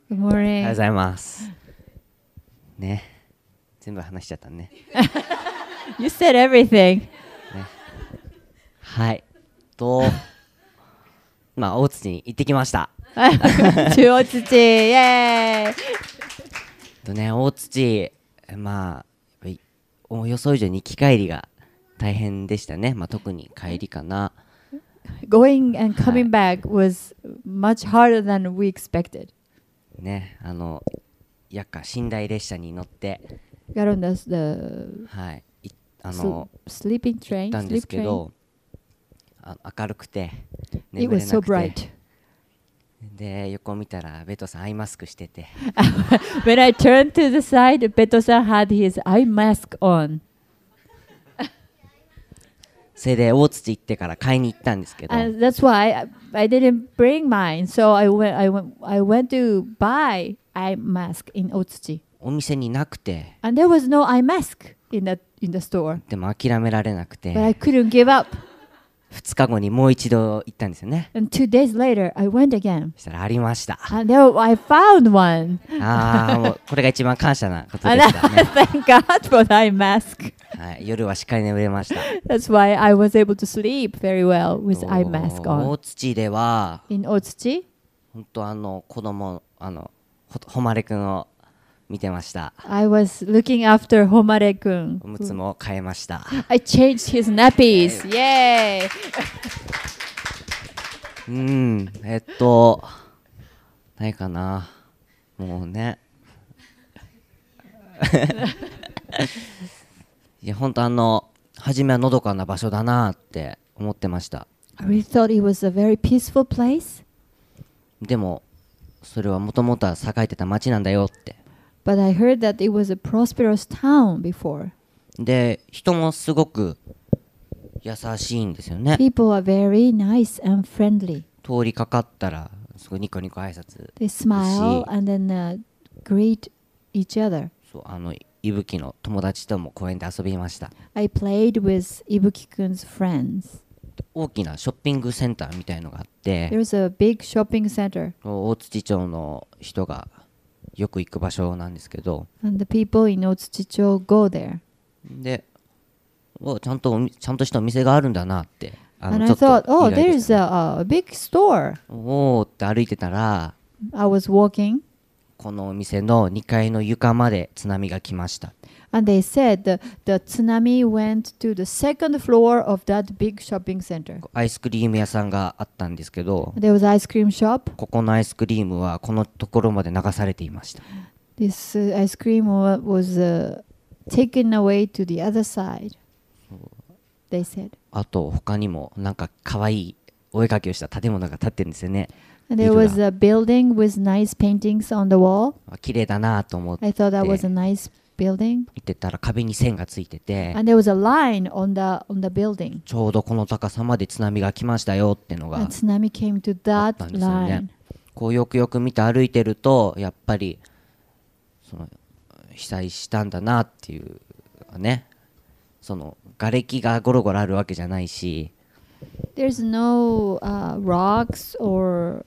Good おはよう morning. ございます。ね。全部話しちゃったね。 You said everything. はい。大津に行ってきました。 to Otsuchi. Yay! 大津、やっぱり予想以上に行き帰りが大変でしたね。特に帰りかな。 Going and coming back was much harder than we expected. ね。夜寝列車に乗って、 Got on the はい。 sleeping 行 train. ったんで Sleep すけ train. ど、明るくて、 It 眠れ was な so くて。 bright. で、横見たら、ベトさんアイマスクしてて、 When I turned to the side, Beto-san had his eye mask on. それで大津行ってから買いに行ったんですけど、 And that's why I didn't bring mine. So I went to buy eye mask in Otsuchi. お店になくて、 And there was no eye mask in the store. でも諦められなく But I て、 couldn't give up. 2日後にもう一度行ったんですよね。 And 2 days later, I went again. そしたらありました。 And there I found one. もうこれが一番感謝なことで And したね。 thank God for the eye mask. はい、夜はしっかり眠れました。 That's why I was able to sleep very well with eye mask 大 on. 津では In Otsuchi, 本当子供誉れくんを見てました。 I was looking after Homare-kun. おむつも変えました。 I changed his nappies. Yay! 何かな、もうね。いや本当初めはのどかな場所だなって思ってました。 I really thought it was a very peaceful place. でもそれはもともとは栄えてた町なんだよって。 But I heard that it was a prosperous town before. で人もすごく優しいんですよね。 People are very nice and friendly. 通りかかったらすごいニコニコ挨拶。 They smile and then greet each other. そういぶきの友達とも公園で遊びました。 I played with Ibuki-kun's friends. 大きなショッピングセンターみたいのがあって、 There's a big shopping center, 大津町の人がよく行く場所なんですけど、 and the people in Otsuchicho go there. でちゃんとしたお店があるんだなって And ちょ I っと thought, oh, 意外でし there's たね。 a big store. おーって歩いてたら、 I was walking, このお店の2階の床まで津波が来ました。 and they said the tsunami went to the second floor of that big shopping center. アイスクリーム屋さんがあったんですけど、 There was ice cream shop. ここのアイスクリームはこのところまで流されていました。 This ice cream was taken away to the other side. They said. あと他にもなんか可愛いお絵かきをした建物が建ってるんですよね。 And there was a building with nice paintings on the wall. 綺麗だなと思って I thought that was a nice building. 行ってたら壁に線がついてて、 And there was a line on the building. ちょうどこの高さまで津波が来ましたよってのが And tsunami came to あっ that たんですよね。 line. こうよくよく見て歩いてるとやっぱりその被災したんだなっていうね、その瓦礫がゴロゴロあるわけじゃないし、 There's no rocks or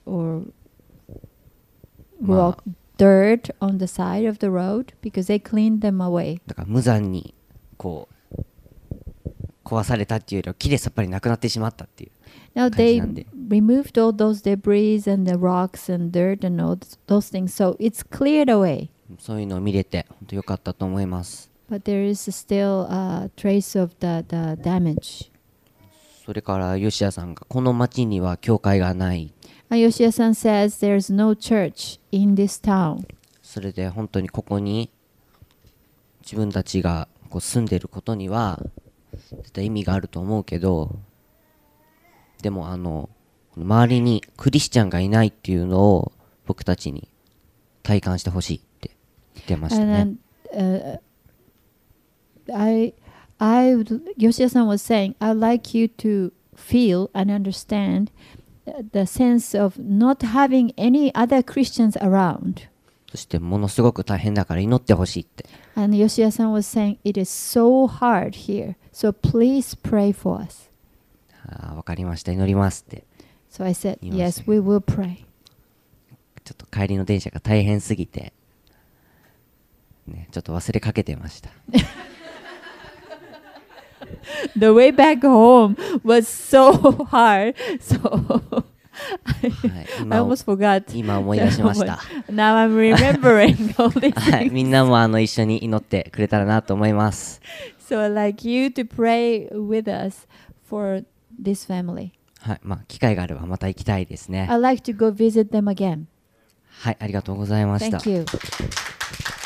dirt on the side of the road because they cleaned them away. だから無残にこう壊されたっていうよりはきれいさっぱりなくなってしまったっていう Now 感じ they なんで、 removed all those debris and the rocks and dirt and all those things, so it's cleared away. そういうのを見れて本当良かったと思います。 But there is still a trace of the damage. それから吉谷さんがこの町には教会がない、 Yoshia-san says there's no church in this town. それで本当にここに自分たちがこう住んでることには絶対意味があると思うけど、でも周りにクリスチャンがいないっていうのを僕たちに体感してほしいって言ってましたね。 And Yoshia-san was saying, I'd like you to feel and understand the sense of not having any other Christians around. そしてものすごく大変だから祈ってほしいって。 And Yoshia-san was saying, it is so hard here, so please pray for us. わかりました、祈りますって。 So I said, Yes. yes, we will pray. ちょっと帰りの電車が大変すぎて、ね、ちょっと忘れかけてました。 The way back home was so hard, so はい、 I almost forgot. 今思い出しました。 Now I'm remembering all these はい、 things. みんなも一緒に祈ってくれたらなと思います。 So I'd like you to pray with us for this family. はい、機会があればまた行きたいですね。 I'd like to go visit them again. はい、ありがとうございました。 Thank you.